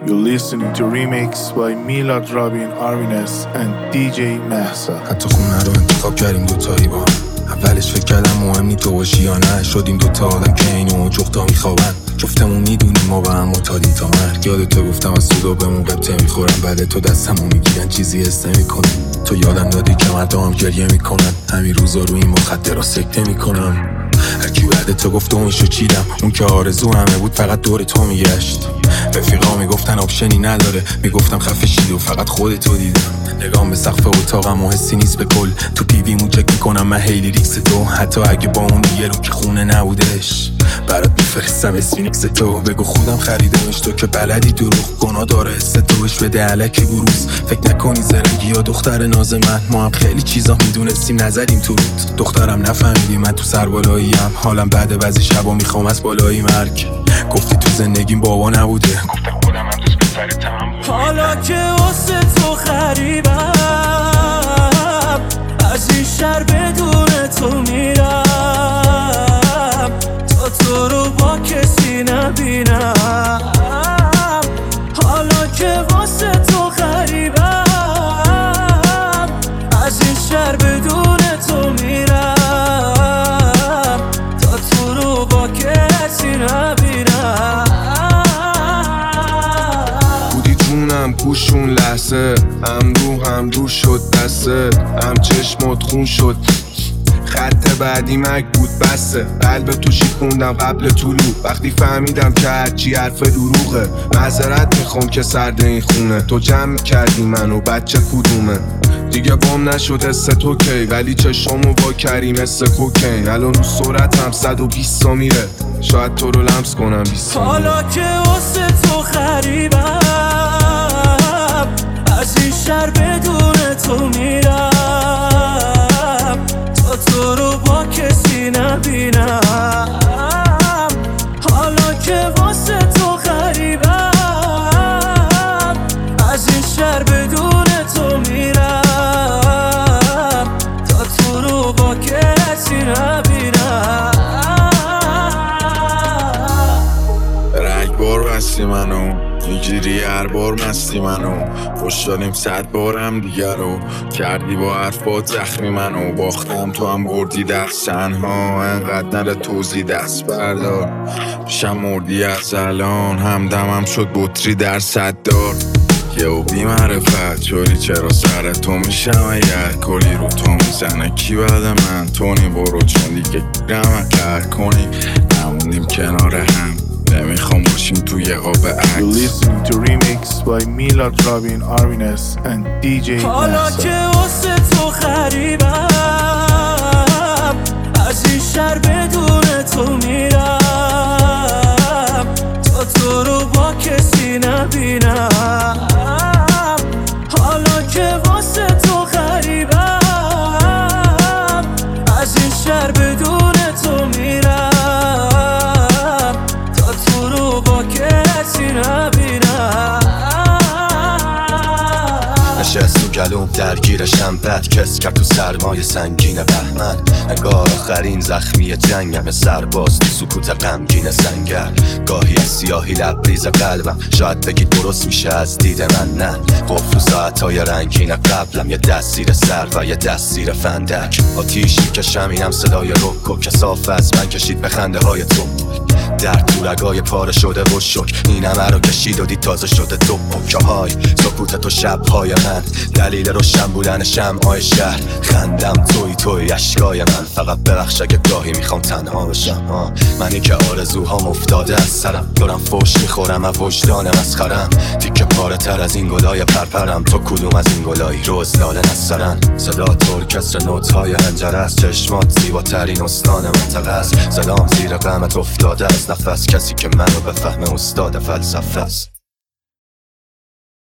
You're listening to Remix by Milad Robin Arvines and DJ Mahsa. حتی خونه رو انتخاب کردیم دوتایی با هم. اولش فکر کردم مهم نی تو باشی یا نه. شدیم دوتا آدم که اینو جفتا میخوابن. جفتمون میدونیم ما با هم معتادیم تا مرگ. یادتو گفتم از سودا بهمون قبطه میخورم. بعد تو دستمو میگیرن چیزی حس نمیکنم. تو یادم دادی که مردم هم گریه میکنن. همین روزا روی این مخدرها سکته میکنم. هرکی بعد تو گفت اونشو چیدم. اون که آرزو همه بود فقط دور تو میگشت. رفیقا میگفتن آپشنی نداره. میگفتم خفه شید و فقط خودتو دیدم. نگام به سقف اتاقم و حسی نیست به کل. تو پیویمون چک میکنم من هیلی ریکس تو. حتی اگه با اون یه رو که خونه نبودش برات میفرستم اسفینکس تو. بگو خودم خریدمش تو که بلدی دروغ. گناه داره حس تو بش بده علکی بروز. فکر نکنی زرنگی یا دختر ناز من. ما هم خیلی چیزا میدونستیم نزدیم تو رود. دخترم نفهمیدی من تو سربالاییم. حالم بعد بعضی شبا میخوام از بالای مرگ. گفتی تو زندگیم بابا نبوده. گفته خودم هم دوست پسر تمام. حالا که واسه تو خریبم از این شهر بدون تو میرم تا تو رو با کسی نبینم. حالا که واسه تو خریبم از این شهر بدون تو میرم تا تو رو با کسی نبینم. گوشون لحظه هم رو شد دسته هم چشمات خون شد. خط بعدی مک بود بسته. قلب تو شیکوندم قبل طلوع. وقتی فهمیدم که هرچی حرف دروغه. معذرت میخوام که سرد این خونه. تو جمع کردی منو بچه کدومه. دیگه بام نشد حس تو کی. ولی چشامو با کری مثل کوکین. الان رو سرعتم 120 تا میره. شاید تو رو لمس کنم 20. حالا که واسه تو خریبم از این شهر بدون تو میرم تا تو رو با کسی نبینم. حالا که واسه تو خریبم از این شهر بدون تو میرم تا تو رو با کسی نبینم. رگبار بستی منو میگیری هر بار مستی منو. خوشداریم 100 بارم دیگر رو کردی با حرفات زخمی منو. باختم تو هم بردی دست تنها. انقدر نره توزی دست بردار. پیشم مردی از الان همدمم شد بطری در 100 دار. یهو بی معرفت شدی چرا سر تو میشم اگر کلی رو تو میزنه کی بعد من. تونی برو چون دیگه گیرم کرد کنی نموندیم کنار هم. نمیخوام باشیم توی قاب عکس. You're listening to Remix by Milad Robin Arvines and DJ Mahsa. حالا که واسه تو خریبم از این شهر بدون تو میرم تا تو رو با کسی نبینم. حالا که واسه تو خریبم از این شهر بدون تو میرم تا تو رو با کسی نبینم. نشست تو گلوم درگیرشم بد کس کرد تو سرمای سنگین بهمن. انگار آخرین زخمی جنگم سرباز تو سکوت غمگین سنگر. گاهی از سیاهی لبریز قلبم شاید بگی درست میشه از دید من. نه قفل و ساعتهای رنگین قبلم یه دست زیر سر و یه دست زیر فندک. آتیش میکشم اینم صدای رکو که صاف از من کشید به خنده های تو. در تو رگای پاره شده و شک این همه رو کشید و دید تازه شده تو پکه های سکوت تو شبهای من. دلیل روشن بودن شمعای شهر. خندم توی اشکای من. فقط ببخش اگه گاهی میخوام تنها بشم. منی که آرزوهام افتاده از سرم. دارم فوش میخورم و وجدان مسخرم. تیکه پاره تر از این گلای پرپرم. تو کدوم از این گلایی روز لاله نسترن. صدا ارکستر نوت‌های هنجره است. چشمات زیباترین استان منطقه است. سلام زیر قامت افتاده از نفس. کسی که منو بفهمه استاد فلسفه است.